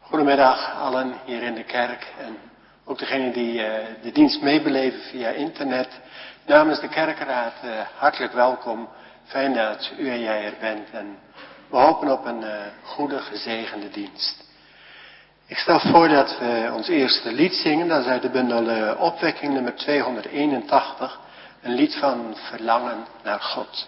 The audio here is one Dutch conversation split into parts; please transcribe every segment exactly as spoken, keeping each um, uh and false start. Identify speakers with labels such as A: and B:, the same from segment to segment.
A: Goedemiddag allen hier in de kerk en ook degenen die uh, de dienst meebeleven via internet. Namens de kerkenraad uh, hartelijk welkom. Fijn dat u en jij er bent en we hopen op een uh, goede, gezegende dienst. Ik stel voor dat we ons eerste lied zingen. Dat is uit de bundel uh, Opwekking nummer tweehonderdeenentachtig. Een lied van verlangen naar God.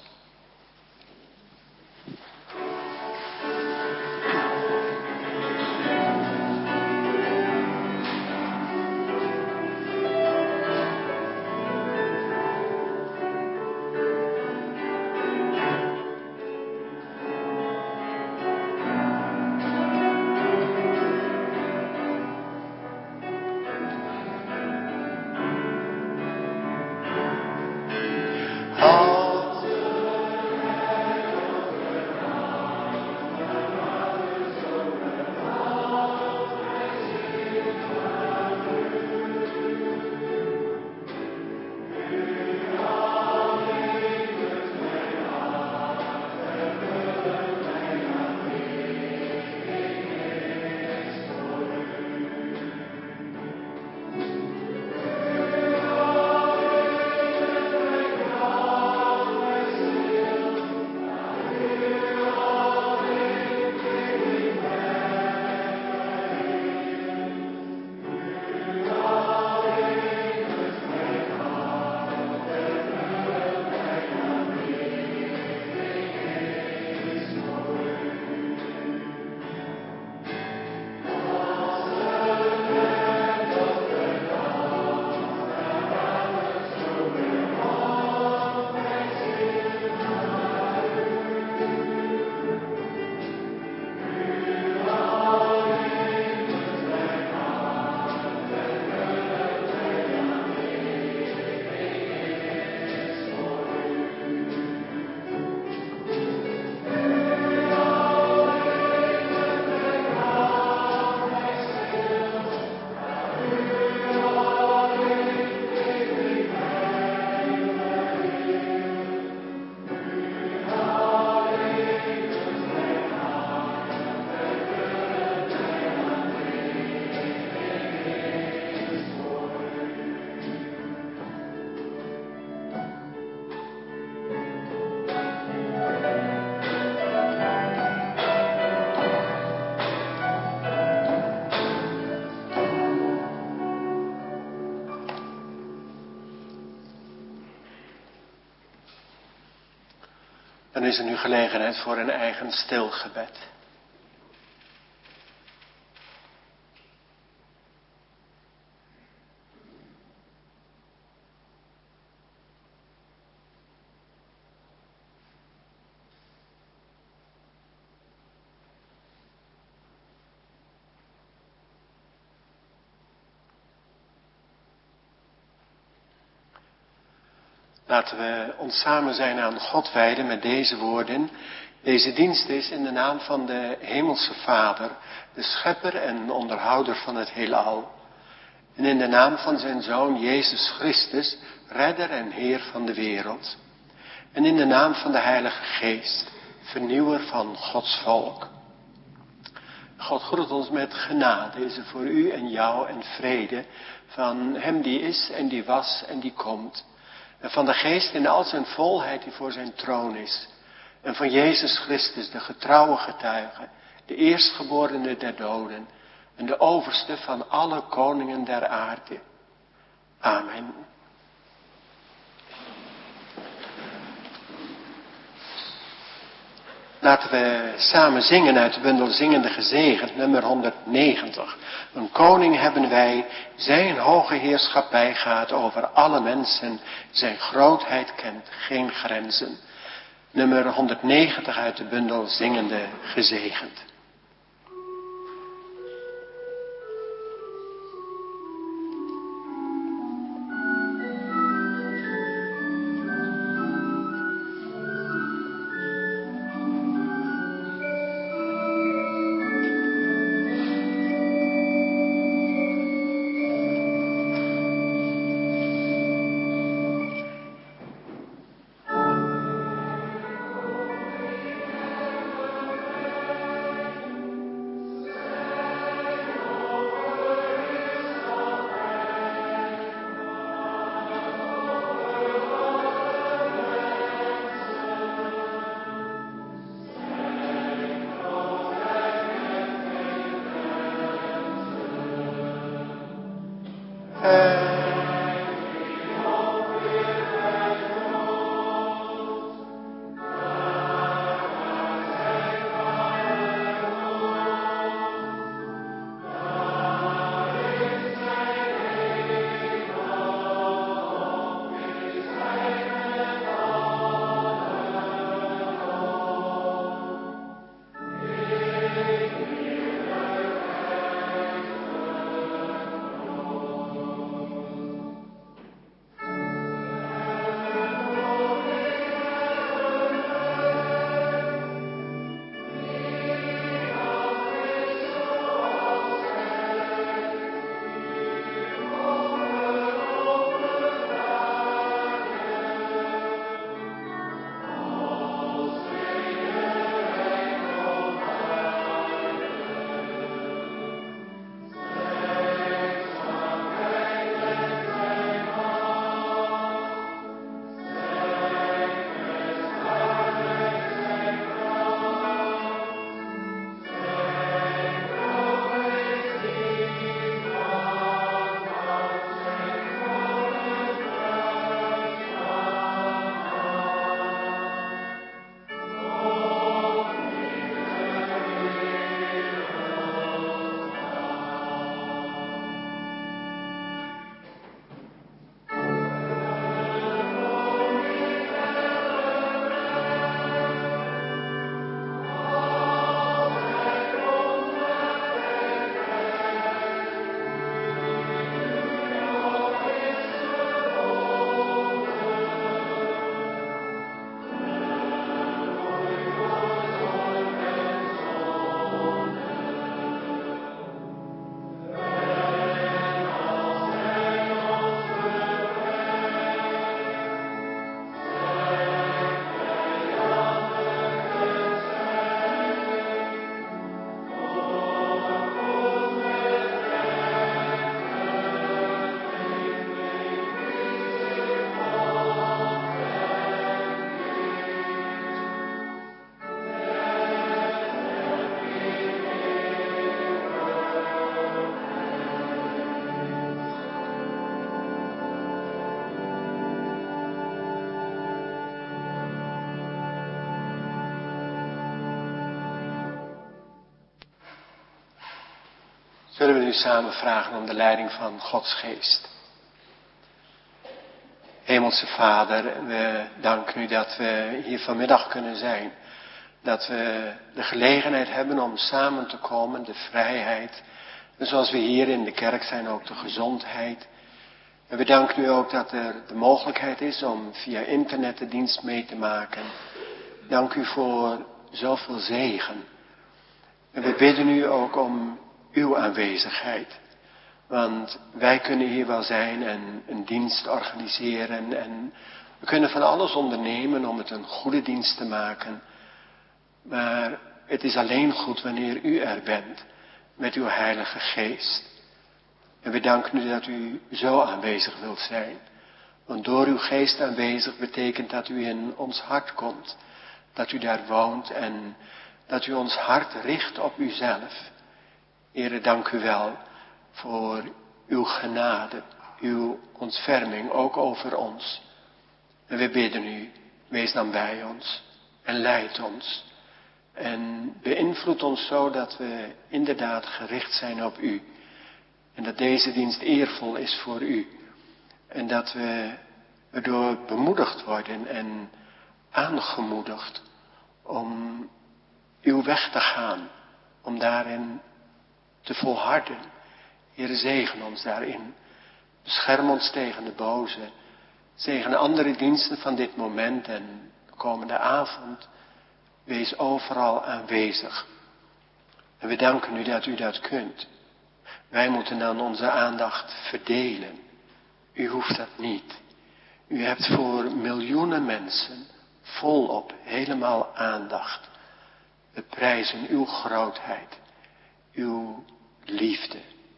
A: Dan is er nu gelegenheid voor een eigen stilgebed. Laten we ons samen zijn aan God wijden met deze woorden. Deze dienst is in de naam van de Hemelse Vader, de schepper en onderhouder van het heelal. En in de naam van zijn Zoon Jezus Christus, redder en Heer van de wereld. En in de naam van de Heilige Geest, vernieuwer van Gods volk. God groet ons met genade, is er voor u en jou en vrede van hem die is en die was en die komt. En van de Geest in al zijn volheid die voor zijn troon is. En van Jezus Christus, de getrouwe getuige, de eerstgeborene der doden. En de overste van alle koningen der aarde. Amen. Laten we samen zingen uit de bundel Zingende Gezegend, nummer honderdnegentig. Een koning hebben wij, zijn hoge heerschappij gaat over alle mensen, zijn grootheid kent geen grenzen. Nummer honderdnegentig uit de bundel Zingende Gezegend. Zullen we nu samen vragen om de leiding van Gods geest. Hemelse Vader, we danken u dat we hier vanmiddag kunnen zijn. Dat we de gelegenheid hebben om samen te komen, de vrijheid. En zoals we hier in de kerk zijn, ook de gezondheid. En we danken u ook dat er de mogelijkheid is om via internet de dienst mee te maken. Dank u voor zoveel zegen. En we bidden u ook om uw aanwezigheid. Want wij kunnen hier wel zijn en een dienst organiseren. En we kunnen van alles ondernemen om het een goede dienst te maken. Maar het is alleen goed wanneer u er bent. Met uw Heilige Geest. En we danken u dat u zo aanwezig wilt zijn. Want door uw Geest aanwezig betekent dat u in ons hart komt. Dat u daar woont en dat u ons hart richt op uzelf. Heere, dank u wel voor uw genade, uw ontferming, ook over ons. En we bidden u, wees dan bij ons en leid ons. En beïnvloed ons zo dat we inderdaad gericht zijn op u. En dat deze dienst eervol is voor u. En dat we erdoor bemoedigd worden en aangemoedigd om uw weg te gaan. Om daarin te volharden. Heere, zegen ons daarin. Bescherm ons tegen de boze. Zegen andere diensten van dit moment en de komende avond. Wees overal aanwezig. En we danken u dat u dat kunt. Wij moeten dan onze aandacht verdelen. U hoeft dat niet. U hebt voor miljoenen mensen volop helemaal aandacht. We prijzen uw grootheid. Uw liefde.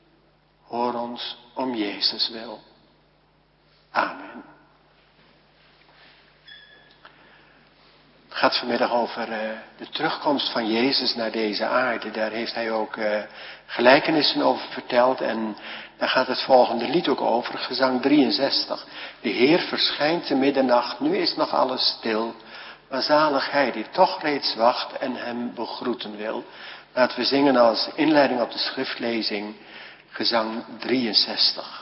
A: Hoor ons om Jezus wil. Amen. Het gaat vanmiddag over uh, de terugkomst van Jezus naar deze aarde. Daar heeft hij ook uh, gelijkenissen over verteld. En daar gaat het volgende lied ook over, gezang drieënzestig. De Heer verschijnt te middernacht, nu is nog alles stil. Maar zalig hij die toch reeds wacht en hem begroeten wil. Laten we zingen als inleiding op de schriftlezing, gezang drieënzestig.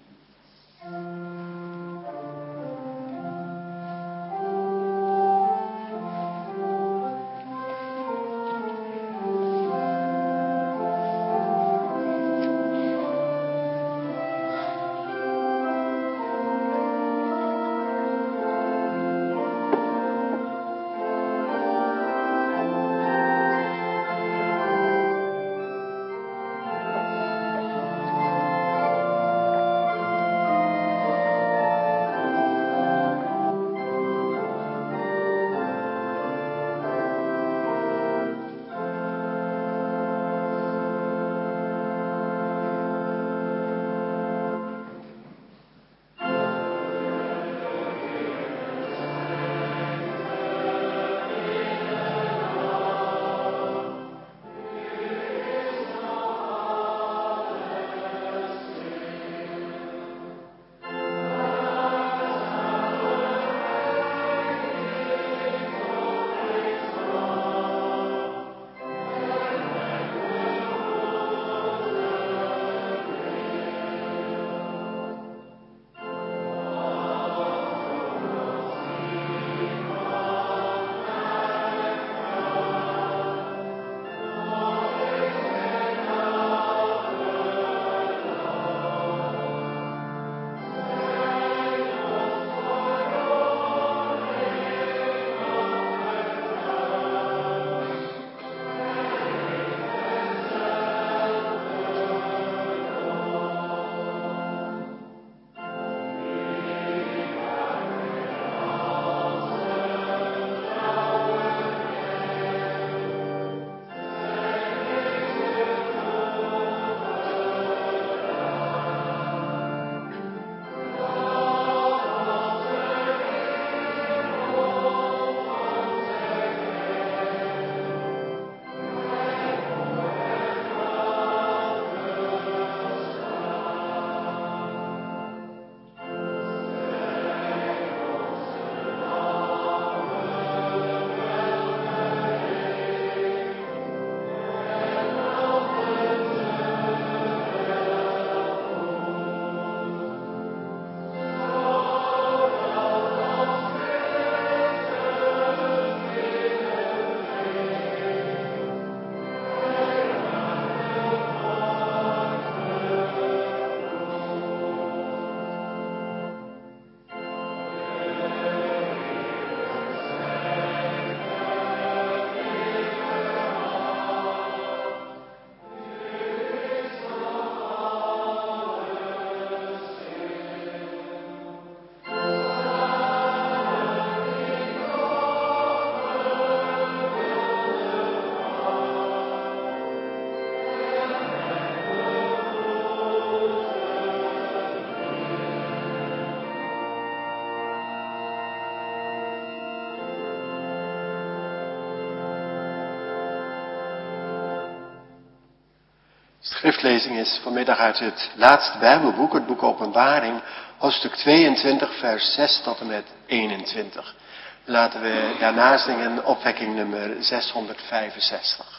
A: Schriftlezing is vanmiddag uit het laatste Bijbelboek, het boek Openbaring, hoofdstuk tweeëntwintig, vers zes tot en met eenentwintig. Laten we daarna zingen opwekking nummer zeshonderdvijfenzestig.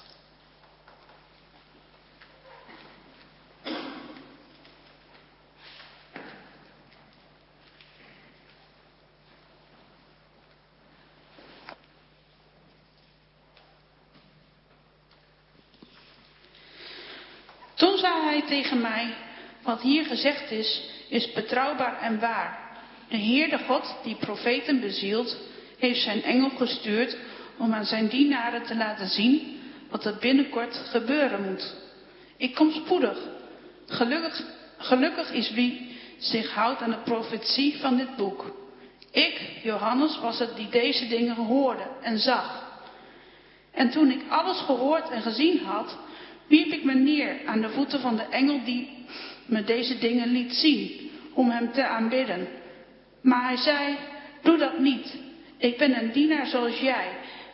B: Toen zei hij tegen mij, wat hier gezegd is, is betrouwbaar en waar. De Heer de God, die profeten bezielt, heeft zijn engel gestuurd om aan zijn dienaren te laten zien wat er binnenkort gebeuren moet. Ik kom spoedig. Gelukkig, gelukkig is wie zich houdt aan de profetie van dit boek. Ik, Johannes, was het die deze dingen hoorde en zag. En toen ik alles gehoord en gezien had, wierp ik me neer aan de voeten van de engel die me deze dingen liet zien, om hem te aanbidden. Maar hij zei, doe dat niet. Ik ben een dienaar zoals jij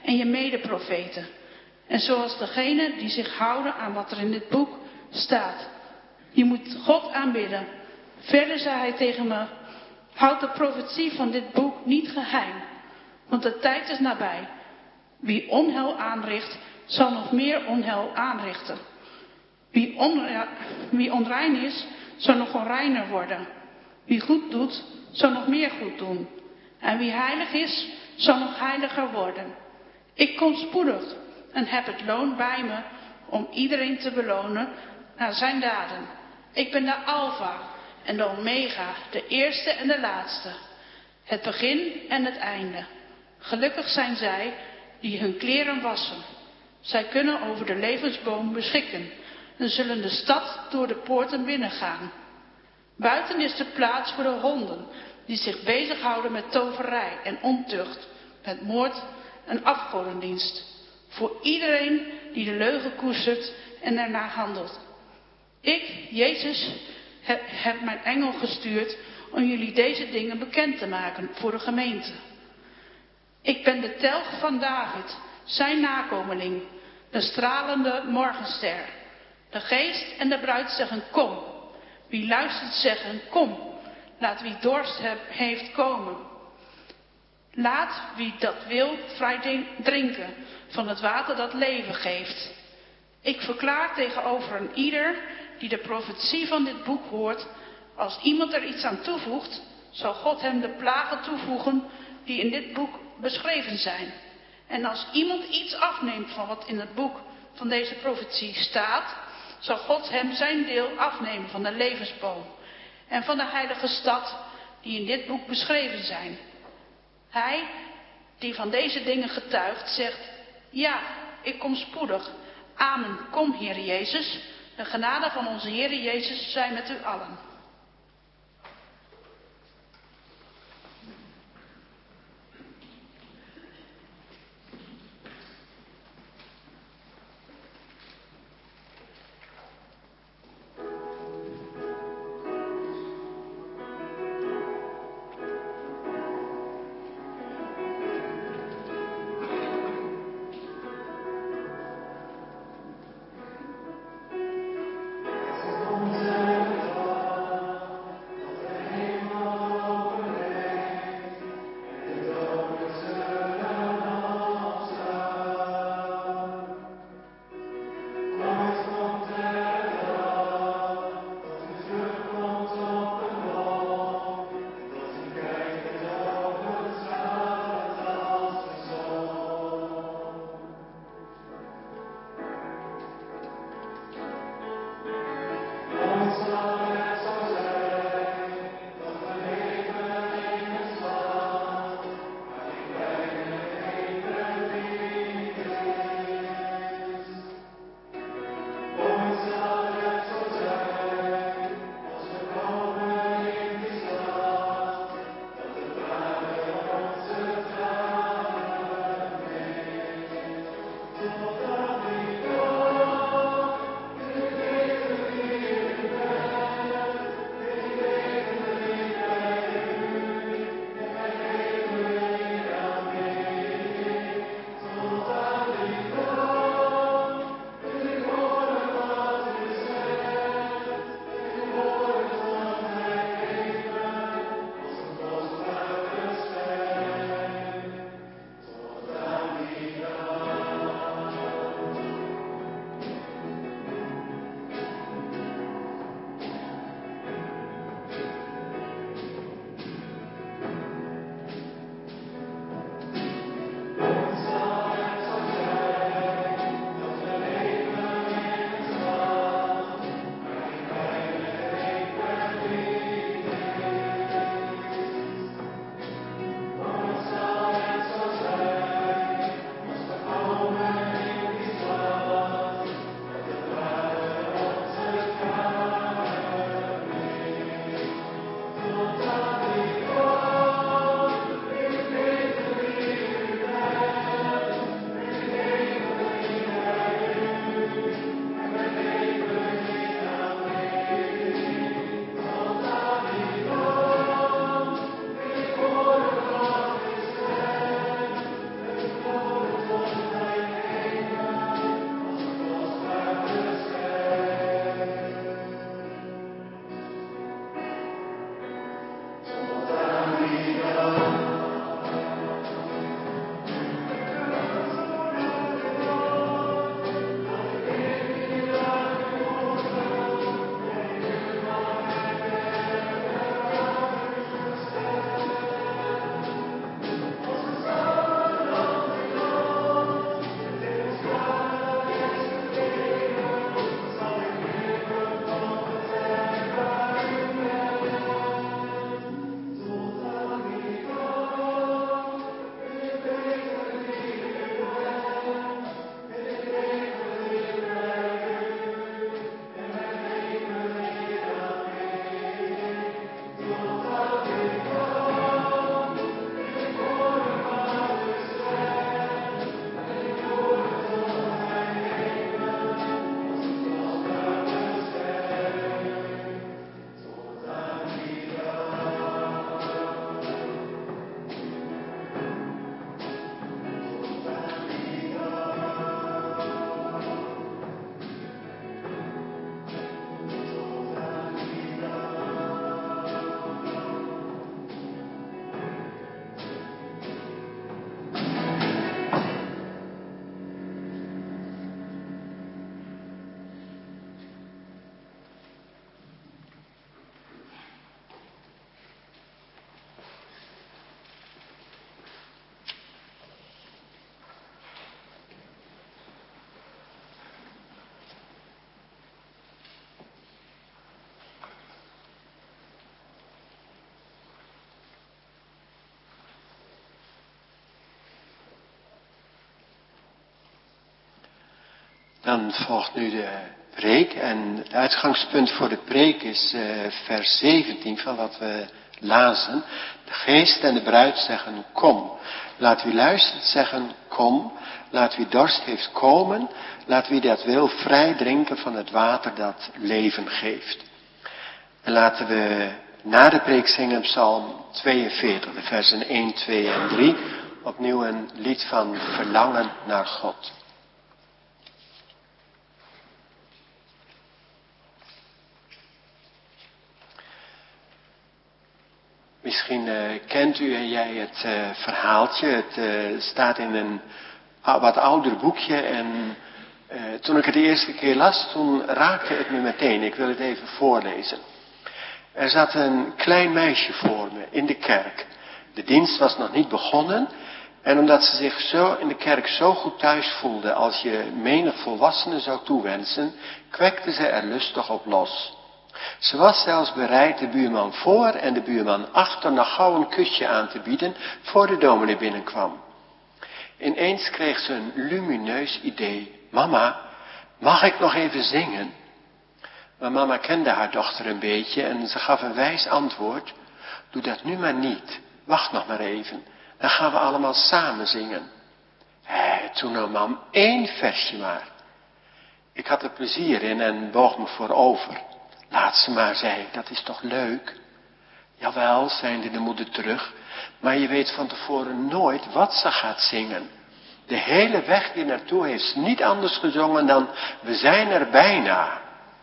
B: en je medeprofeten. En zoals degenen die zich houden aan wat er in dit boek staat. Je moet God aanbidden. Verder zei hij tegen me, houd de profetie van dit boek niet geheim, want de tijd is nabij. Wie onheil aanricht, zal nog meer onheil aanrichten. Wie, onre- wie onrein is, zal nog onreiner worden. Wie goed doet, zal nog meer goed doen. En wie heilig is, zal nog heiliger worden. Ik kom spoedig en heb het loon bij me om iedereen te belonen naar zijn daden. Ik ben de Alfa en de Omega, de eerste en de laatste. Het begin en het einde. Gelukkig zijn zij die hun kleren wassen. Zij kunnen over de levensboom beschikken en zullen de stad door de poorten binnengaan. Buiten is de plaats voor de honden die zich bezighouden met toverij en ontucht, met moord en afgodendienst. Voor iedereen die de leugen koestert en ernaar handelt. Ik, Jezus, heb, heb mijn engel gestuurd om jullie deze dingen bekend te maken voor de gemeente. Ik ben de telg van David, zijn nakomeling, de stralende morgenster. De geest en de bruid zeggen kom. Wie luistert zeggen kom. Laat wie dorst heb, heeft komen. Laat wie dat wil vrij drinken van het water dat leven geeft. Ik verklaar tegenover een ieder die de profetie van dit boek hoort, als iemand er iets aan toevoegt, zal God hem de plagen toevoegen die in dit boek beschreven zijn. En als iemand iets afneemt van wat in het boek van deze profetie staat, zal God hem zijn deel afnemen van de levensboom en van de heilige stad die in dit boek beschreven zijn. Hij die van deze dingen getuigt, zegt, ja, ik kom spoedig. Amen, kom Heer Jezus. De genade van onze Heer Jezus zij met u allen.
A: Dan volgt nu de preek en het uitgangspunt voor de preek is uh, vers zeventien van wat we lazen. De geest en de bruid zeggen kom. Laat wie luistert zeggen kom. Laat wie dorst heeft komen. Laat wie dat wil vrij drinken van het water dat leven geeft. En laten we na de preek zingen Psalm tweeënveertig, de versen één, twee en drie. Opnieuw een lied van verlangen naar God. Misschien uh, kent u en jij het uh, verhaaltje. Het uh, staat in een uh, wat ouder boekje. En uh, toen ik het de eerste keer las, toen raakte het me meteen. Ik wil het even voorlezen. Er zat een klein meisje voor me in de kerk. De dienst was nog niet begonnen. En omdat ze zich zo in de kerk zo goed thuis voelde als je menig volwassene zou toewensen, kwekte ze er lustig op los. Ze was zelfs bereid de buurman voor en de buurman achter nog gauw een kusje aan te bieden voor de dominee binnenkwam. Ineens kreeg ze een lumineus idee. Mama, mag ik nog even zingen? Maar mama kende haar dochter een beetje en ze gaf een wijs antwoord. Doe dat nu maar niet. Wacht nog maar even. Dan gaan we allemaal samen zingen. Hé, toen nou mam, één versje maar. Ik had er plezier in en boog me voorover. Laat ze maar, zei ik, dat is toch leuk? Jawel, zeide de moeder terug, maar je weet van tevoren nooit wat ze gaat zingen. De hele weg hier naartoe heeft ze niet anders gezongen dan we zijn er bijna.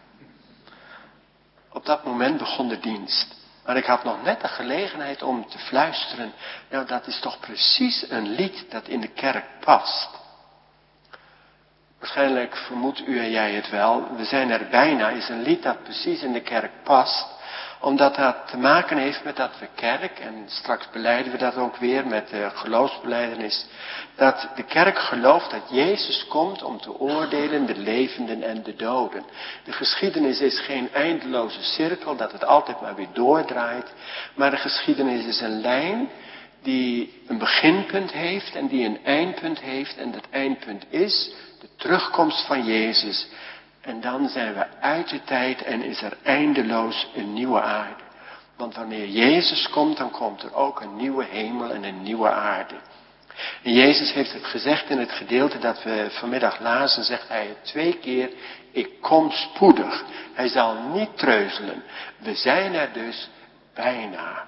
A: Op dat moment begon de dienst. Maar ik had nog net de gelegenheid om te fluisteren. Nou, dat is toch precies een lied dat in de kerk past. Waarschijnlijk vermoedt u en jij het wel. We zijn er bijna is een lied dat precies in de kerk past. Omdat dat te maken heeft met dat we kerk, en straks belijden we dat ook weer met de geloofsbelijdenis. Dat de kerk gelooft dat Jezus komt om te oordelen de levenden en de doden. De geschiedenis is geen eindeloze cirkel, dat het altijd maar weer doordraait. Maar de geschiedenis is een lijn die een beginpunt heeft en die een eindpunt heeft. En dat eindpunt is de terugkomst van Jezus. En dan zijn we uit de tijd en is er eindeloos een nieuwe aarde. Want wanneer Jezus komt, dan komt er ook een nieuwe hemel en een nieuwe aarde. En Jezus heeft het gezegd in het gedeelte dat we vanmiddag lazen, zegt hij het twee keer, ik kom spoedig. Hij zal niet treuzelen. We zijn er dus bijna.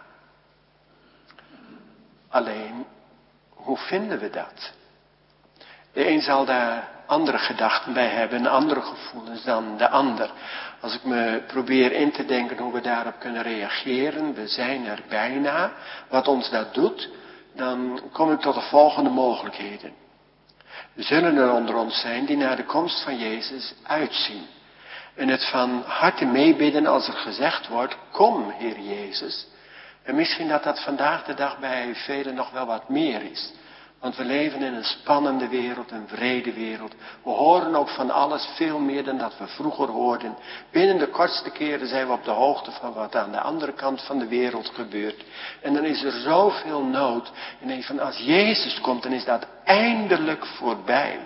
A: Alleen, hoe vinden we dat? De een zal daar andere gedachten bij hebben, andere gevoelens dan de ander. Als ik me probeer in te denken hoe we daarop kunnen reageren, we zijn er bijna, wat ons dat doet, dan kom ik tot de volgende mogelijkheden. Er zullen er onder ons zijn die naar de komst van Jezus uitzien. En het van harte meebidden als er gezegd wordt, kom Heer Jezus. En misschien dat dat vandaag de dag bij velen nog wel wat meer is. Want we leven in een spannende wereld, een wrede wereld. We horen ook van alles veel meer dan dat we vroeger hoorden. Binnen de kortste keren zijn we op de hoogte van wat aan de andere kant van de wereld gebeurt. En dan is er zoveel nood. En even als Jezus komt, dan is dat eindelijk voorbij.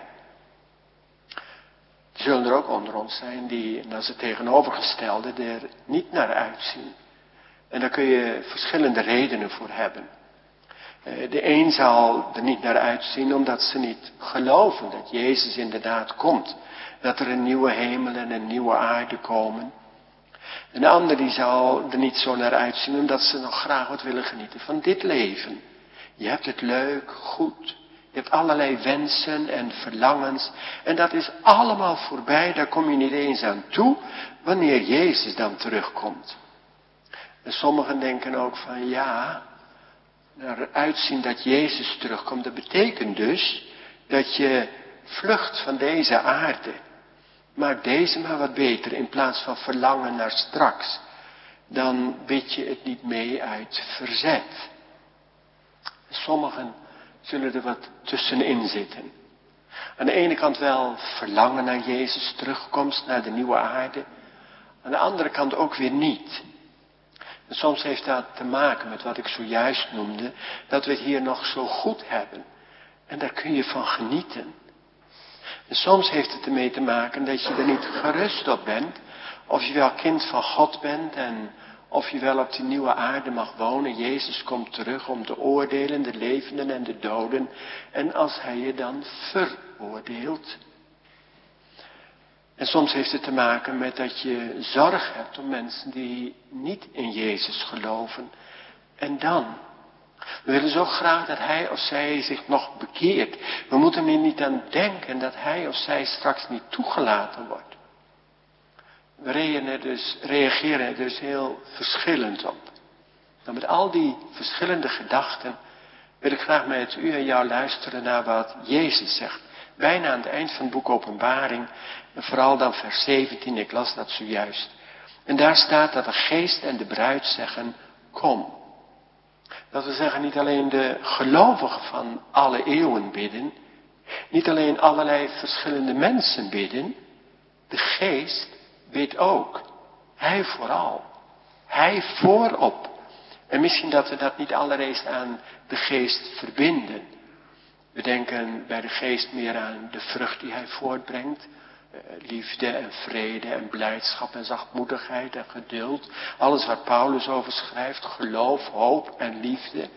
A: Er zullen er ook onder ons zijn die, en dat is het tegenovergestelde, er niet naar uitzien. En daar kun je verschillende redenen voor hebben. De een zal er niet naar uitzien omdat ze niet geloven dat Jezus inderdaad komt. Dat er een nieuwe hemel en een nieuwe aarde komen. En de ander die zal er niet zo naar uitzien omdat ze nog graag wat willen genieten van dit leven. Je hebt het leuk, goed. Je hebt allerlei wensen en verlangens. En dat is allemaal voorbij, daar kom je niet eens aan toe wanneer Jezus dan terugkomt. En sommigen denken ook van ja, naar uitzien dat Jezus terugkomt, dat betekent dus dat je vlucht van deze aarde. Maak deze maar wat beter in plaats van verlangen naar straks. Dan bid je het niet mee uit verzet. Sommigen zullen er wat tussenin zitten. Aan de ene kant wel verlangen naar Jezus terugkomst, naar de nieuwe aarde. Aan de andere kant ook weer niet. En soms heeft dat te maken met wat ik zojuist noemde, dat we het hier nog zo goed hebben. En daar kun je van genieten. En soms heeft het ermee te maken dat je er niet gerust op bent. Of je wel kind van God bent en of je wel op die nieuwe aarde mag wonen. Jezus komt terug om te oordelen, de levenden en de doden. En als hij je dan veroordeelt. En soms heeft het te maken met dat je zorg hebt om mensen die niet in Jezus geloven. En dan? We willen zo graag dat hij of zij zich nog bekeert. We moeten er niet aan denken dat hij of zij straks niet toegelaten wordt. We reageren dus, reageren er dus heel verschillend op. Nou, met al die verschillende gedachten wil ik graag met u en jou luisteren naar wat Jezus zegt. Bijna aan het eind van het boek Openbaring. En vooral dan vers zeventien, ik las dat zojuist. En daar staat dat de geest en de bruid zeggen, kom. Dat wil zeggen, niet alleen de gelovigen van alle eeuwen bidden. Niet alleen allerlei verschillende mensen bidden. De geest bidt ook. Hij vooral. Hij voorop. En misschien dat we dat niet allereerst aan de geest verbinden. We denken bij de geest meer aan de vrucht die hij voortbrengt. Liefde en vrede en blijdschap en zachtmoedigheid en geduld. Alles waar Paulus over schrijft. Geloof, hoop en liefde.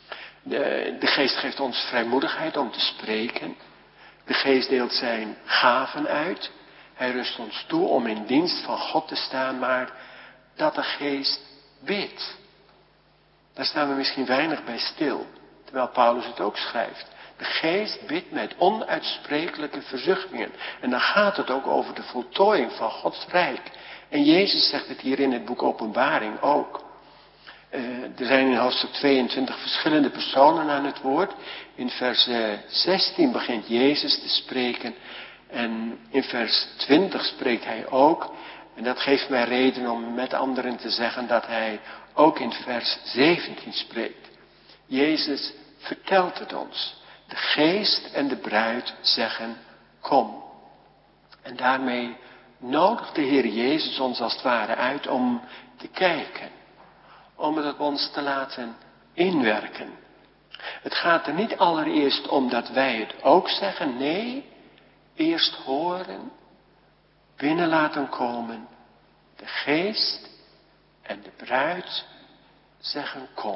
A: De, de geest geeft ons vrijmoedigheid om te spreken. De geest deelt zijn gaven uit. Hij rust ons toe om in dienst van God te staan. Maar dat de geest bidt. Daar staan we misschien weinig bij stil. Terwijl Paulus het ook schrijft. De geest bidt met onuitsprekelijke verzuchtingen. En dan gaat het ook over de voltooiing van Gods rijk. En Jezus zegt het hier in het boek Openbaring ook. Uh, er zijn in hoofdstuk tweeëntwintig verschillende personen aan het woord. In vers uh, zestien begint Jezus te spreken. En in vers twintig spreekt hij ook. En dat geeft mij reden om met anderen te zeggen dat hij ook in vers zeventien spreekt. Jezus vertelt het ons. De geest en de bruid zeggen, kom. En daarmee nodigt de Heer Jezus ons als het ware uit om te kijken. Om het op ons te laten inwerken. Het gaat er niet allereerst om dat wij het ook zeggen. Nee, eerst horen, binnen laten komen. De geest en de bruid zeggen, kom.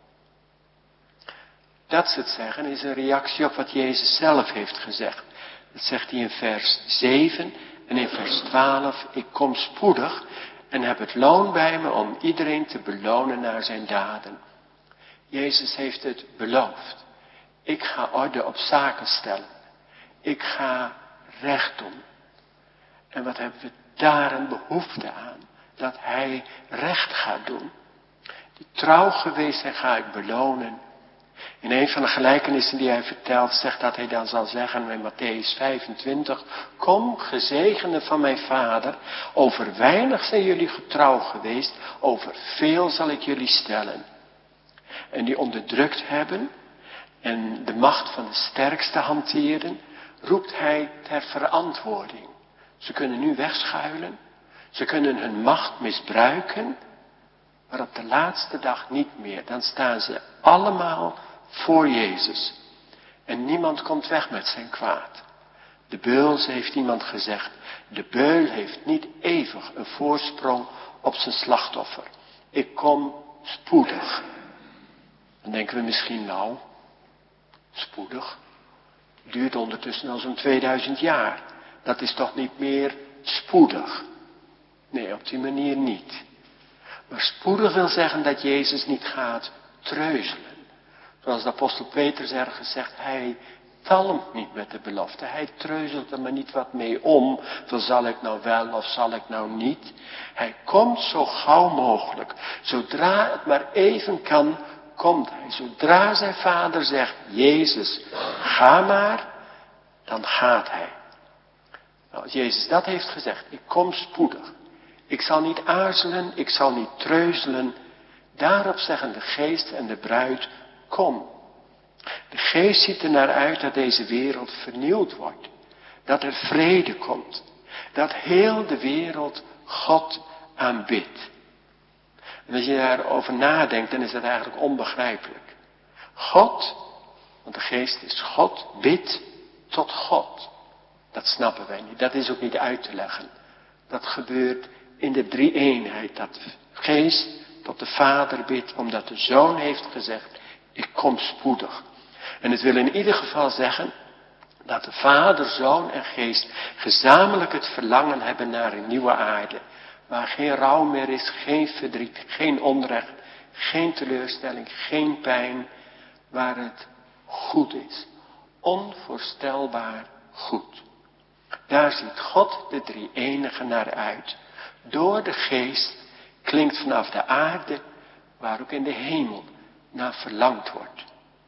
A: Dat ze het zeggen is een reactie op wat Jezus zelf heeft gezegd. Dat zegt hij in vers zeven en in vers twaalf. Ik kom spoedig en heb het loon bij me om iedereen te belonen naar zijn daden. Jezus heeft het beloofd. Ik ga orde op zaken stellen. Ik ga recht doen. En wat hebben we daar een behoefte aan? Dat hij recht gaat doen. Die trouw geweest zijn ga ik belonen. In een van de gelijkenissen die hij vertelt, zegt dat hij dan zal zeggen in Matthäus vijfentwintig. Kom, gezegenden van mijn vader, over weinig zijn jullie getrouw geweest, over veel zal ik jullie stellen. En die onderdrukt hebben en de macht van de sterkste hanteren, roept hij ter verantwoording. Ze kunnen nu wegschuilen, ze kunnen hun macht misbruiken, maar op de laatste dag niet meer. Dan staan ze allemaal voor Jezus. En niemand komt weg met zijn kwaad. De beul, ze heeft iemand gezegd, de beul heeft niet eeuwig een voorsprong op zijn slachtoffer. Ik kom spoedig. Dan denken we misschien, nou, spoedig. Duurt ondertussen al zo'n tweeduizend jaar. Dat is toch niet meer spoedig? Nee, op die manier niet. Maar spoedig wil zeggen dat Jezus niet gaat treuzelen. Zoals de apostel Petrus ergens zegt, hij talmt niet met de belofte. Hij treuzelt er maar niet wat mee om. Van zal ik nou wel of zal ik nou niet. Hij komt zo gauw mogelijk. Zodra het maar even kan, komt hij. Zodra zijn vader zegt, Jezus, ga maar, dan gaat hij. Nou, als Jezus dat heeft gezegd, ik kom spoedig. Ik zal niet aarzelen, ik zal niet treuzelen. Daarop zeggen de geest en de bruid, kom. De geest ziet er naar uit dat deze wereld vernieuwd wordt. Dat er vrede komt. Dat heel de wereld God aanbidt. En als je daarover nadenkt, dan is dat eigenlijk onbegrijpelijk. God, want de geest is God, bidt tot God. Dat snappen wij niet. Dat is ook niet uit te leggen. Dat gebeurt in de drie-eenheid. Dat de geest tot de Vader bidt, omdat de Zoon heeft gezegd, ik kom spoedig. En het wil in ieder geval zeggen dat de Vader, Zoon en Geest gezamenlijk het verlangen hebben naar een nieuwe aarde. Waar geen rouw meer is, geen verdriet, geen onrecht, geen teleurstelling, geen pijn. Waar het goed is. Onvoorstelbaar goed. Daar ziet God de drie-enige naar uit. Door de Geest klinkt vanaf de aarde, waar ook in de hemel naar verlangd wordt.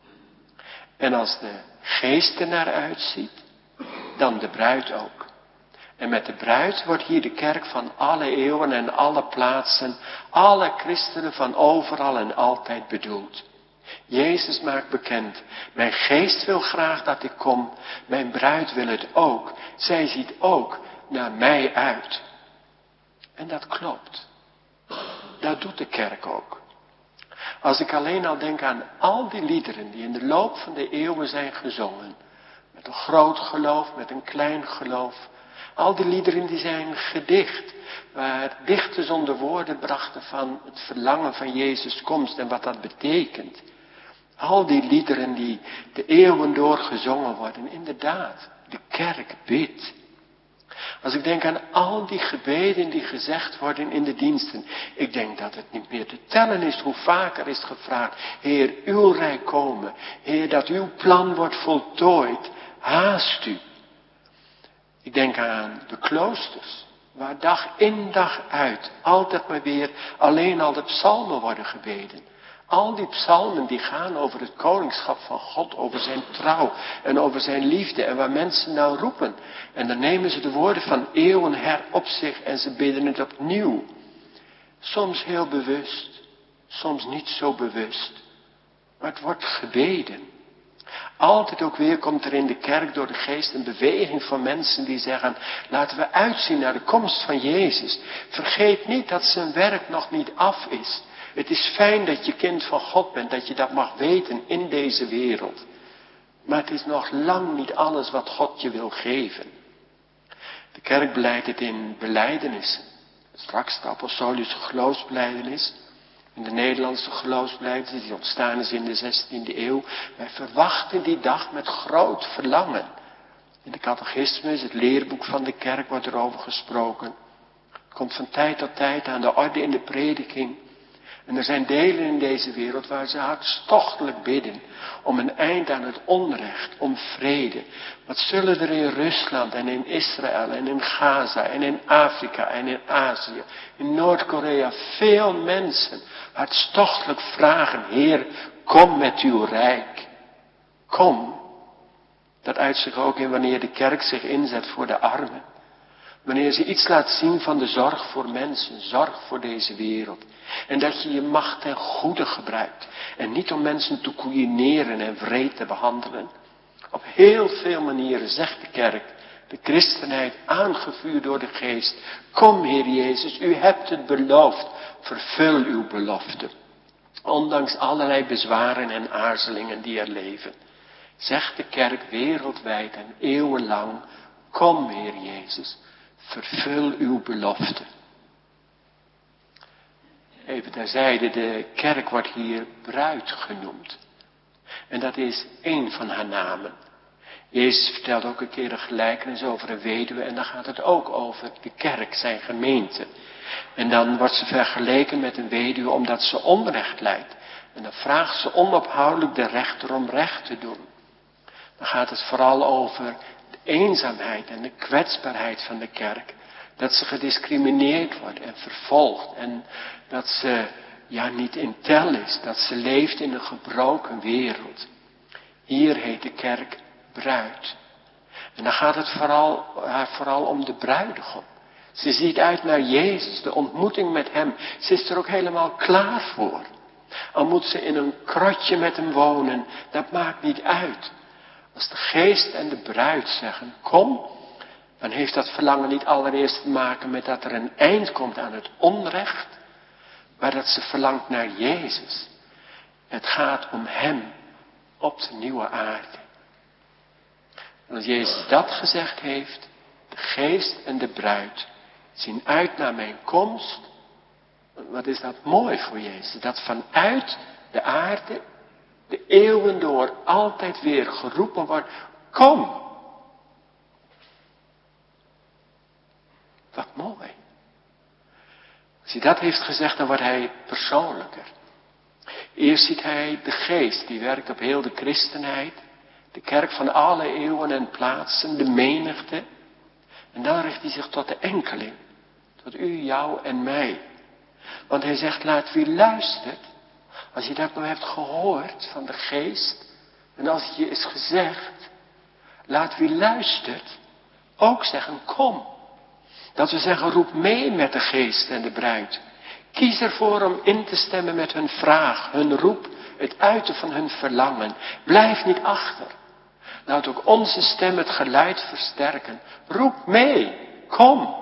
A: En als de Geest er naar uitziet, dan de bruid ook. En met de bruid wordt hier de kerk van alle eeuwen en alle plaatsen, alle christenen van overal en altijd bedoeld. Jezus maakt bekend, mijn geest wil graag dat ik kom, mijn bruid wil het ook. Zij ziet ook naar mij uit. En dat klopt. Dat doet de kerk ook. Als ik alleen al denk aan al die liederen die in de loop van de eeuwen zijn gezongen. Met een groot geloof, met een klein geloof. Al die liederen die zijn gedicht. Waar dichters onder woorden brachten van het verlangen van Jezus' komst en wat dat betekent. Al die liederen die de eeuwen door gezongen worden. Inderdaad, de kerk bidt. Als ik denk aan al die gebeden die gezegd worden in de diensten. Ik denk dat het niet meer te tellen is hoe vaker is gevraagd. Heer, uw rijk komen. Heer, dat uw plan wordt voltooid. Haast u. Ik denk aan de kloosters. Waar dag in dag uit altijd maar weer alleen al de psalmen worden gebeden. Al die psalmen die gaan over het koningschap van God, over zijn trouw en over zijn liefde. En waar mensen nou roepen. En dan nemen ze de woorden van eeuwen her op zich en ze bidden het opnieuw. Soms heel bewust, soms niet zo bewust. Maar het wordt gebeden. Altijd ook weer komt er in de kerk door de geest een beweging van mensen die zeggen, laten we uitzien naar de komst van Jezus. Vergeet niet dat zijn werk nog niet af is. Het is fijn dat je kind van God bent, dat je dat mag weten in deze wereld. Maar het is nog lang niet alles wat God je wil geven. De kerk beleidt het in belijdenissen. Straks de apostolische geloofsbelijdenis. In de Nederlandse geloofsbelijdenis, die ontstaan is in de zestiende eeuw. Wij verwachten die dag met groot verlangen. In de catechismus, het leerboek van de kerk, wordt erover gesproken. Het komt van tijd tot tijd aan de orde in de prediking. En er zijn delen in deze wereld waar ze hartstochtelijk bidden om een eind aan het onrecht, om vrede. Wat zullen er in Rusland en in Israël en in Gaza en in Afrika en in Azië, in Noord-Korea, veel mensen hartstochtelijk vragen, Heer, kom met uw rijk. Kom. Dat uit zich ook in wanneer de kerk zich inzet voor de armen. Wanneer ze iets laat zien van de zorg voor mensen, zorg voor deze wereld. En dat je je macht ten goede gebruikt. En niet om mensen te koeieneren en wreed te behandelen. Op heel veel manieren zegt de kerk, de christenheid aangevuurd door de geest. Kom Heer Jezus, u hebt het beloofd, vervul uw belofte. Ondanks allerlei bezwaren en aarzelingen die er leven. Zegt de kerk wereldwijd en eeuwenlang, kom Heer Jezus, vervul uw belofte. Even terzijde, de kerk wordt hier bruid genoemd. En dat is één van haar namen. Jezus vertelt ook een keer een gelijkenis over een weduwe. En dan gaat het ook over de kerk, zijn gemeente. En dan wordt ze vergeleken met een weduwe omdat ze onrecht lijdt. En dan vraagt ze onophoudelijk de rechter om recht te doen. Dan gaat het vooral over de eenzaamheid en de kwetsbaarheid van de kerk. Dat ze gediscrimineerd wordt en vervolgd. En dat ze ja niet in tel is. Dat ze leeft in een gebroken wereld. Hier heet de kerk bruid. En dan gaat het vooral, haar vooral om de bruidegom. Ze ziet uit naar Jezus, de ontmoeting met hem. Ze is er ook helemaal klaar voor. Al moet ze in een krotje met hem wonen, dat maakt niet uit. Als de geest en de bruid zeggen, kom, dan heeft dat verlangen niet allereerst te maken met dat er een eind komt aan het onrecht, maar dat ze verlangt naar Jezus. Het gaat om hem op de nieuwe aarde. En als Jezus dat gezegd heeft, de geest en de bruid zien uit naar mijn komst. Wat is dat mooi voor Jezus. Dat vanuit de aarde, de eeuwen door, altijd weer geroepen wordt. Kom. Wat mooi. Als hij dat heeft gezegd, dan wordt hij persoonlijker. Eerst ziet hij de geest, die werkt op heel de christenheid. De kerk van alle eeuwen en plaatsen, de menigte. En dan richt hij zich tot de enkeling. Tot u, jou en mij. Want hij zegt, laat wie luistert. Als je dat nou hebt gehoord van de geest. En als het je is gezegd. Laat wie luistert. Ook zeggen, kom. Dat we zeggen, roep mee met de geest en de bruid. Kies ervoor om in te stemmen met hun vraag, hun roep, het uiten van hun verlangen. Blijf niet achter. Laat ook onze stem het geluid versterken. Roep mee, kom.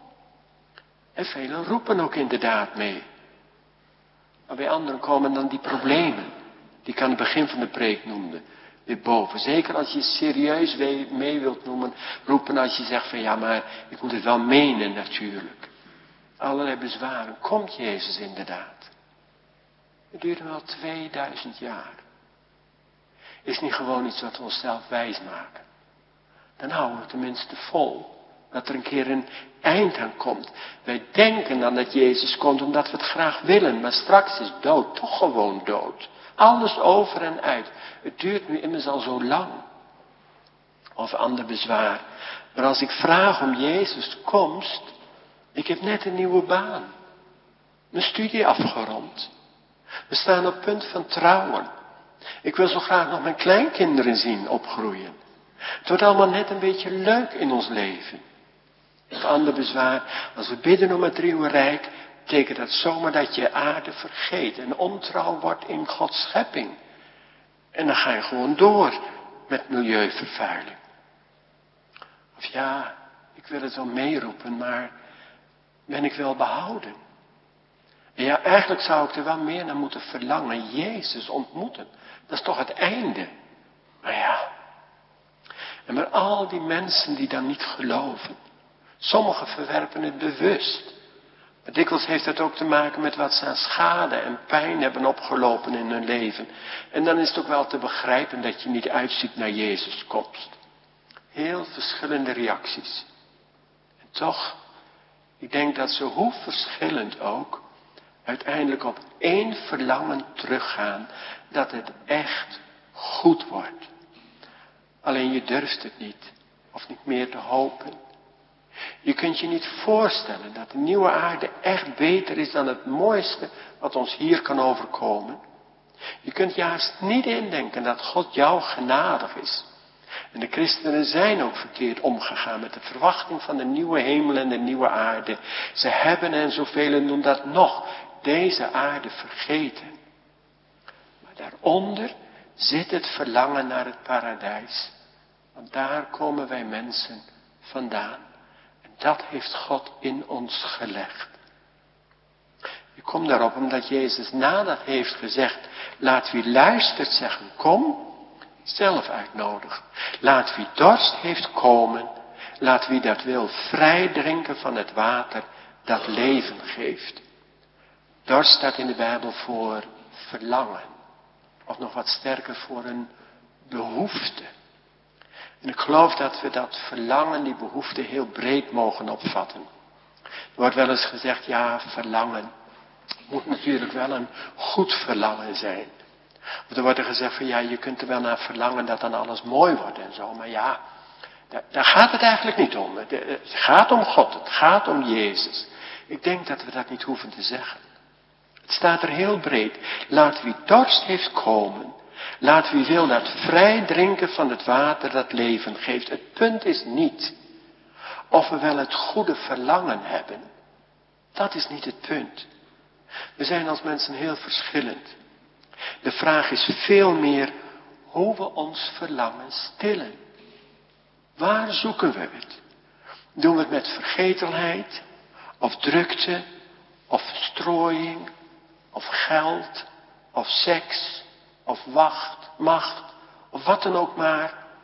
A: En velen roepen ook inderdaad mee. Maar bij anderen komen dan die problemen, die ik aan het begin van de preek noemde, weer boven. Zeker als je serieus mee wilt noemen, roepen als je zegt van ja, maar ik moet het wel menen natuurlijk. Allerlei bezwaren. Komt Jezus inderdaad? Het duurt wel tweeduizend jaar. Is niet gewoon iets wat we onszelf wijs maken. Dan houden we tenminste vol. Dat er een keer een eind aan komt. Wij denken dan dat Jezus komt omdat we het graag willen. Maar straks is dood toch gewoon dood. Alles over en uit. Het duurt nu immers al zo lang. Of ander bezwaar. Maar als ik vraag om Jezus' komst. Ik heb net een nieuwe baan. Mijn studie afgerond. We staan op punt van trouwen. Ik wil zo graag nog mijn kleinkinderen zien opgroeien. Het wordt allemaal net een beetje leuk in ons leven. Of ander bezwaar. Als we bidden om het Nieuwe Rijk. Betekent dat zomaar dat je aarde vergeet. En ontrouw wordt in Gods schepping. En dan ga je gewoon door met milieuvervuiling. Of ja, ik wil het wel meeroepen, maar ben ik wel behouden? En ja, eigenlijk zou ik er wel meer naar moeten verlangen. Jezus ontmoeten. Dat is toch het einde. Maar ja. En maar al die mensen die dan niet geloven. Sommigen verwerpen het bewust. Maar dikwijls heeft het ook te maken met wat ze aan schade en pijn hebben opgelopen in hun leven. En dan is het ook wel te begrijpen dat je niet uitziet naar Jezus' komst. Heel verschillende reacties. En toch, ik denk dat ze hoe verschillend ook, uiteindelijk op één verlangen teruggaan, dat het echt goed wordt. Alleen je durft het niet, of niet meer te hopen. Je kunt je niet voorstellen dat de nieuwe aarde echt beter is dan het mooiste wat ons hier kan overkomen. Je kunt juist niet indenken dat God jou genadig is. En de christenen zijn ook verkeerd omgegaan met de verwachting van de nieuwe hemel en de nieuwe aarde. Ze hebben, en zoveel doen dat nog, deze aarde vergeten. Maar daaronder zit het verlangen naar het paradijs. Want daar komen wij mensen vandaan. En dat heeft God in ons gelegd. Ik kom daarop omdat Jezus nadat heeft gezegd, laat wie luistert zeggen kom, zelf uitnodigen. Laat wie dorst heeft komen, laat wie dat wil vrij drinken van het water dat leven geeft. Dorst staat in de Bijbel voor verlangen. Of nog wat sterker voor een behoefte. En ik geloof dat we dat verlangen, die behoefte heel breed mogen opvatten. Er wordt wel eens gezegd, ja, verlangen moet natuurlijk wel een goed verlangen zijn. Of er wordt er gezegd van ja, je kunt er wel naar verlangen dat dan alles mooi wordt en zo. Maar ja, daar, daar gaat het eigenlijk niet om. Het, het gaat om God, het gaat om Jezus. Ik denk dat we dat niet hoeven te zeggen. Het staat er heel breed. Laat wie dorst heeft komen. Laat wie wil dat vrij drinken van het water dat leven geeft. Het punt is niet of we wel het goede verlangen hebben. Dat is niet het punt. We zijn als mensen heel verschillend. De vraag is veel meer hoe we ons verlangen stillen. Waar zoeken we het? Doen we het met vergetelheid? Of drukte? Of verstrooiing? Of geld? Of seks? Of wacht, macht? Of wat dan ook maar?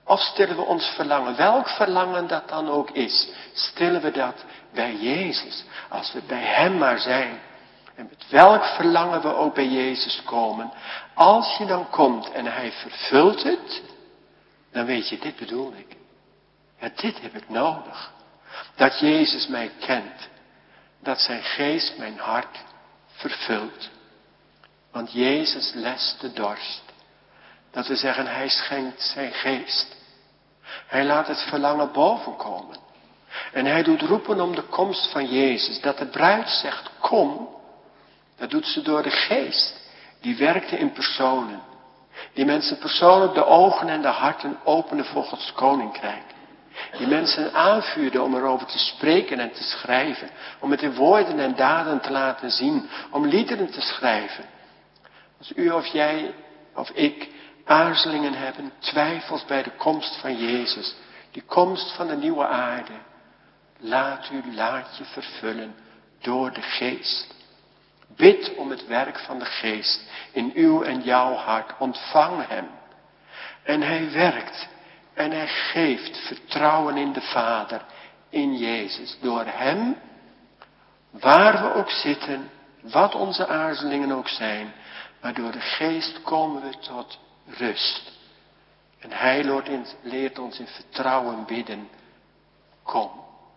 A: Of stillen we ons verlangen, welk verlangen dat dan ook is, stillen we dat bij Jezus, als we bij Hem maar zijn. En met welk verlangen we ook bij Jezus komen, als je dan komt en Hij vervult het, dan weet je, dit bedoel ik. Ja, dit heb ik nodig. Dat Jezus mij kent, dat zijn geest mijn hart vervult. Want Jezus lest de dorst. Dat we zeggen, Hij schenkt zijn geest. Hij laat het verlangen bovenkomen. En Hij doet roepen om de komst van Jezus. Dat de bruid zegt, kom. Dat doet ze door de geest. Die werkte in personen. Die mensen persoonlijk de ogen en de harten openen voor Gods koninkrijk. Die mensen aanvuurde om erover te spreken en te schrijven. Om het in woorden en daden te laten zien. Om liederen te schrijven. Als u of jij of ik aarzelingen hebben, twijfels bij de komst van Jezus. Die komst van de nieuwe aarde. Laat u, laat je vervullen door de geest. Bid om het werk van de geest in uw en jouw hart. Ontvang Hem. En Hij werkt. En Hij geeft vertrouwen in de Vader. In Jezus. Door Hem, waar we ook zitten, wat onze aarzelingen ook zijn. Maar door de geest komen we tot rust. En Hij leert ons in vertrouwen bidden. Kom.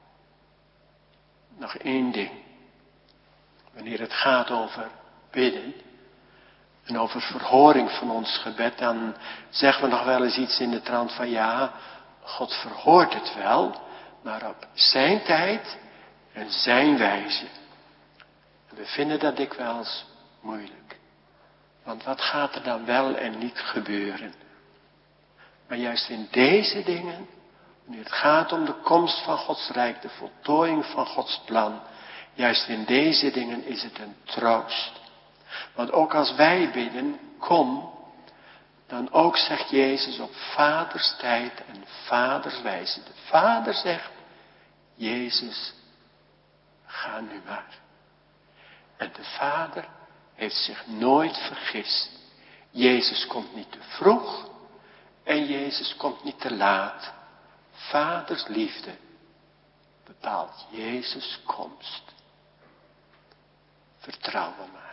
A: Nog één ding. Wanneer het gaat over bidden en over verhoring van ons gebed, dan zeggen we nog wel eens iets in de trant van ja, God verhoort het wel, maar op zijn tijd en zijn wijze. En we vinden dat dikwijls moeilijk. Want wat gaat er dan wel en niet gebeuren? Maar juist in deze dingen, wanneer het gaat om de komst van Gods rijk, de voltooiing van Gods plan, juist in deze dingen is het een troost. Want ook als wij bidden, kom, dan ook zegt Jezus op vaders tijd en vaders wijze. De Vader zegt, Jezus, ga nu maar. En de Vader heeft zich nooit vergist. Jezus komt niet te vroeg en Jezus komt niet te laat. Vaders liefde bepaalt Jezus' komst. Vertrouwen maar.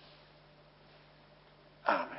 A: Amen.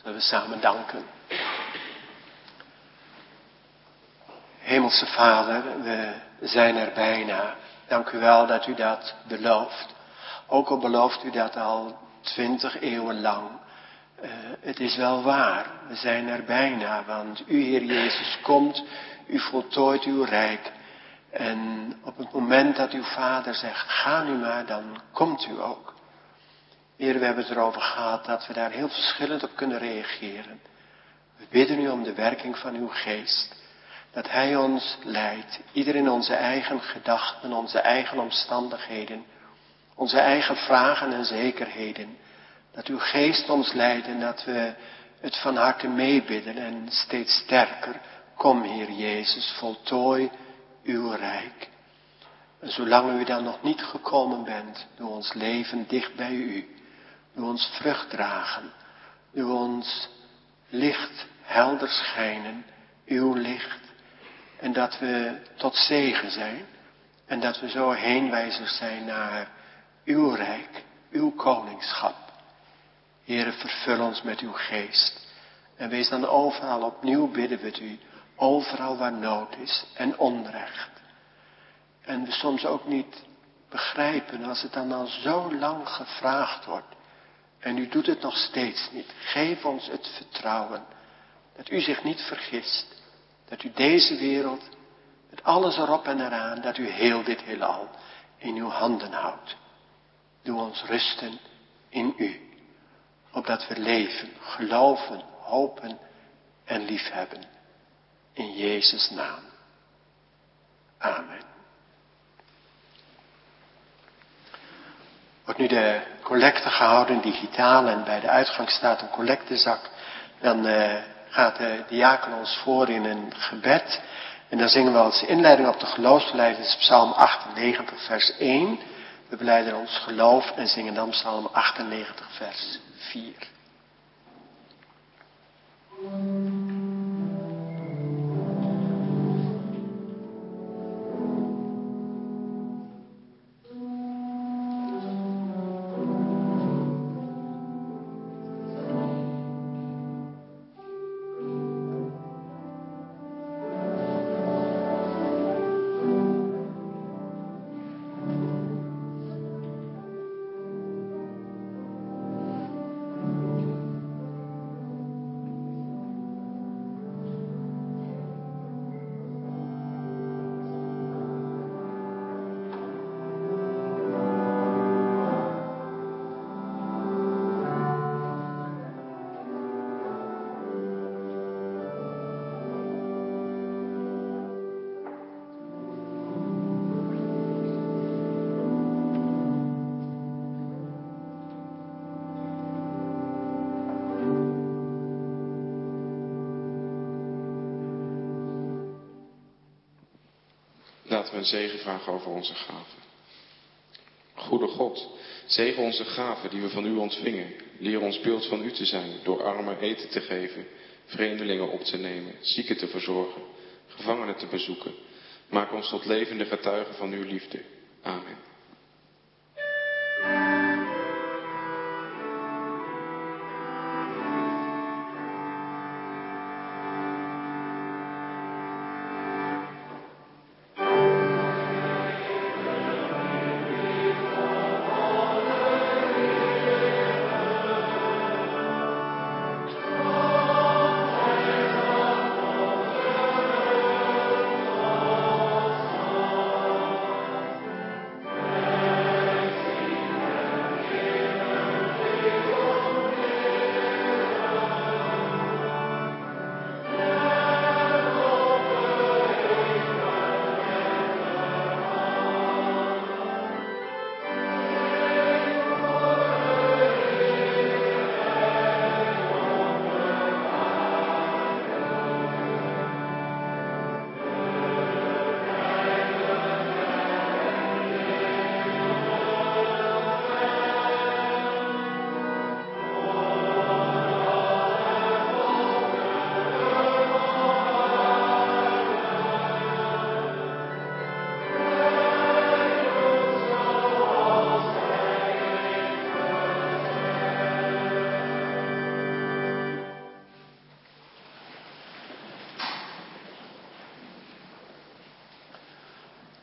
A: Zullen we samen danken. Hemelse Vader, we zijn er bijna. Dank u wel dat u dat belooft. Ook al belooft u dat al twintig eeuwen lang. Uh, het is wel waar, we zijn er bijna, want u, Heer Jezus, komt, u voltooit uw rijk. En op het moment dat uw Vader zegt, ga nu maar, dan komt u ook. Heer, we hebben het erover gehad dat we daar heel verschillend op kunnen reageren. We bidden u om de werking van uw geest. Dat hij ons leidt, ieder in onze eigen gedachten, onze eigen omstandigheden, onze eigen vragen en zekerheden. Dat uw geest ons leidt en dat we het van harte meebidden en steeds sterker. Kom, Heer Jezus, voltooi uw rijk. En zolang u dan nog niet gekomen bent, doe ons leven dicht bij u. Doe ons vrucht dragen. Doe ons licht helder schijnen, uw licht. En dat we tot zegen zijn. En dat we zo heenwijzers zijn naar uw rijk, uw koningschap. Heere, vervul ons met uw geest. En wees dan overal, opnieuw bidden we het u, overal waar nood is en onrecht. En we soms ook niet begrijpen als het dan al zo lang gevraagd wordt. En u doet het nog steeds niet. Geef ons het vertrouwen dat u zich niet vergist. Dat u deze wereld, met alles erop en eraan, dat u heel dit heelal in uw handen houdt. Doe ons rusten in u. Opdat we leven, geloven, hopen en liefhebben. In Jezus' naam. Amen. Wordt nu de collecte gehouden, digitaal, en bij de uitgang staat een collectezak. Dan uh, gaat de diaken ons voor in een gebed. En dan zingen we als inleiding op de geloofsbelijdenis Psalm achtennegentig vers één. We belijden ons geloof en zingen dan Psalm achtennegentig vers vier.
C: Laten we een zegen vragen over onze gaven. Goede God, zegen onze gaven die we van u ontvingen. Leer ons beeld van u te zijn door armen eten te geven, vreemdelingen op te nemen, zieken te verzorgen, gevangenen te bezoeken. Maak ons tot levende getuigen van uw liefde. Amen.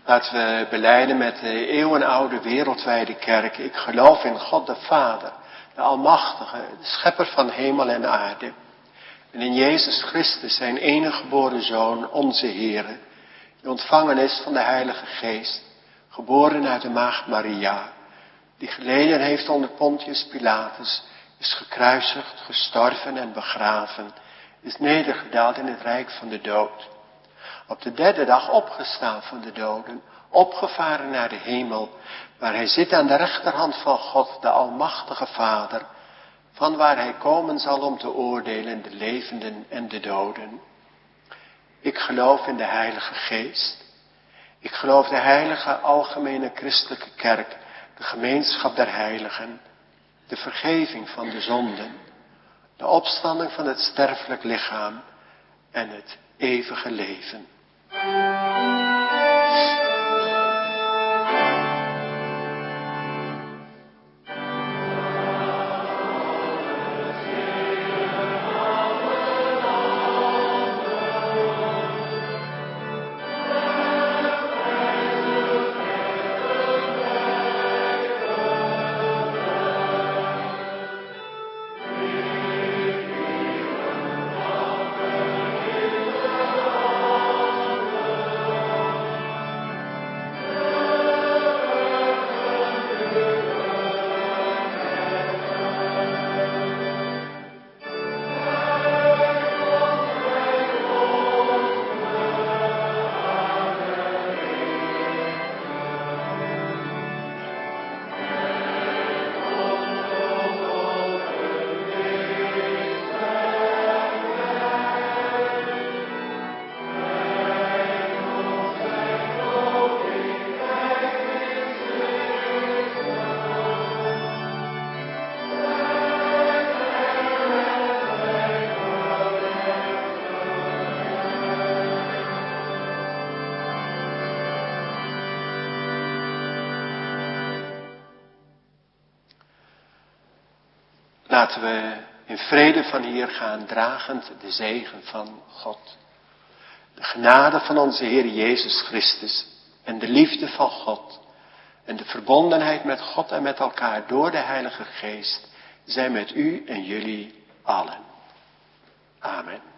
A: Laten we belijden met de eeuwenoude wereldwijde kerk. Ik geloof in God de Vader, de Almachtige, de Schepper van hemel en aarde. En in Jezus Christus, zijn enige geboren Zoon, onze Heere, die ontvangen is van de Heilige Geest, geboren uit de maagd Maria, die geleden heeft onder Pontius Pilatus, is gekruisigd, gestorven en begraven, is nedergedaald in het rijk van de dood. Op de derde dag opgestaan van de doden, opgevaren naar de hemel, waar hij zit aan de rechterhand van God, de Almachtige Vader, van waar hij komen zal om te oordelen de levenden en de doden. Ik geloof in de Heilige Geest. Ik geloof de heilige algemene christelijke kerk, de gemeenschap der heiligen, de vergeving van de zonden, de opstanding van het sterfelijk lichaam en het eeuwige leven. Laten we in vrede van hier gaan, dragend de zegen van God. De genade van onze Heer Jezus Christus en de liefde van God en de verbondenheid met God en met elkaar door de Heilige Geest zijn met u en jullie allen. Amen.